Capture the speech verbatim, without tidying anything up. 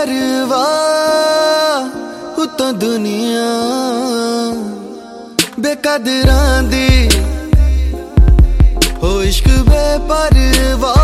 परवाह उतों दुनिया बेकदरां दी हो इश्क बेपरवाह।